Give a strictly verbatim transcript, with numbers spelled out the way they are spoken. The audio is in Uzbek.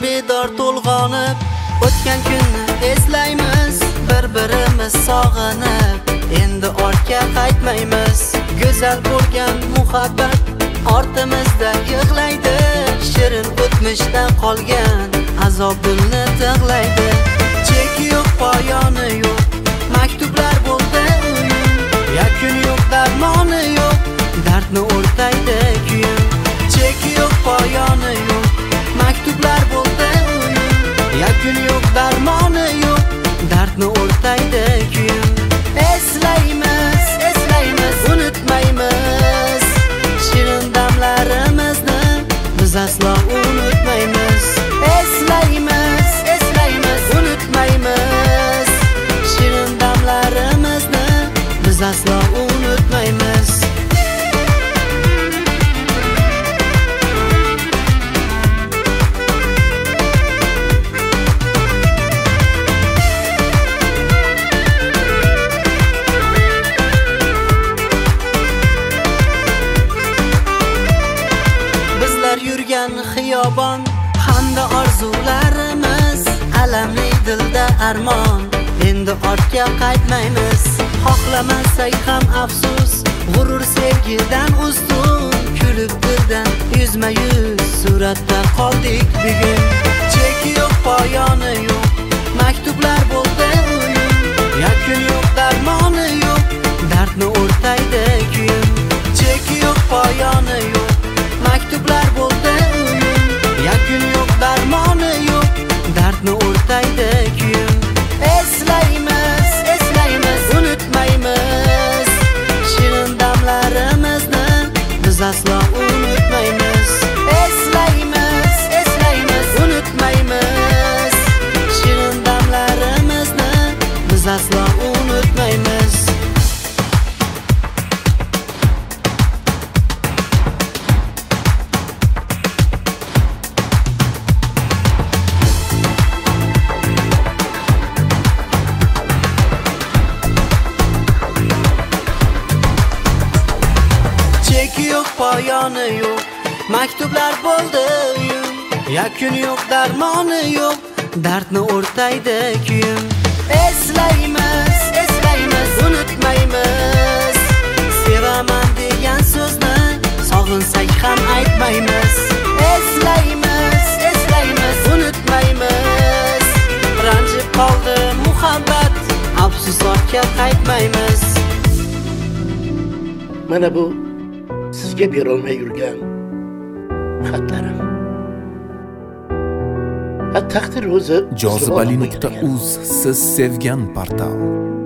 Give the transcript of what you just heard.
bedor to'lg'onib, o'tgan kunni eslaymiz, bir-birimiz sog'inib, endi ortga qaytmaymiz. Go'zal bo'lgan muhabbat ortimizda yig'laydi, shirin o'tmishdan qolgan azob dilni tig'laydi. Cheki yo'q, poyoni yo'q, maktublar bo'ldi o'yin, yakun yo'q, darmoni yo'q, dardni o'rtaydi kuyim. Cheki yo'q, poyoni yo'q, maktublar bo'ldi o'yin, yakun yo'q, darmoni yo'q, dardni o'rtaydi kuyim. Eslaymiz, eslaymiz, unutmaymiz, shirin damlarimizni biz aslo unutmaymiz. Eslaymiz, eslaymiz, unutmaymiz, shirin damlarimizni biz aslo unutmaymiz. Yurgan xiyobon hamda orzularimiz, alamli dilda armon, endi ortga qaytmaymiz. Xohlamasak ham afsus, g'urur sevgidan ustun, kulib dildan yuzma yuz suratda qoldik bugun. Cheki yo'q, poyoni yo'q, maktublar bo'ldi o'yin, yakun yo'q, darmoni yo'q, dardni o'rtaydi kuyim. Cheki yo'q, poyoni yo'q, maktublar bo'ldi o'yin, yakun yo'q, darmoni yo'q, dardni o'rtaydi kuyim. Eslaymiz, eslaymiz, unutmaymiz, shirin damlarimizni biz aslo unutmaymiz. Eslaymiz, eslaymiz, unutmaymiz, shirin damlarimizni biz aslo unutmaymiz. Cheki yo'q, poyoni yo'q, maktublar bo'ldi o'yin, yakun yo'q, darmoni yo'q, dardni o'rtaydi kuyim. Eslaymiz, eslaymiz, unutmaymiz, sevaman degan so'zni sog'insak ham aytmaymiz. Eslaymiz, eslaymiz, unutmaymiz, ranjib qoldi muhabbat, afsus ortga qaytmaymiz. Mana bu sizga berolmay yurgan xatlarim. Ha, taqdir o'zi jozibali nuqta uz siz sevgan portal.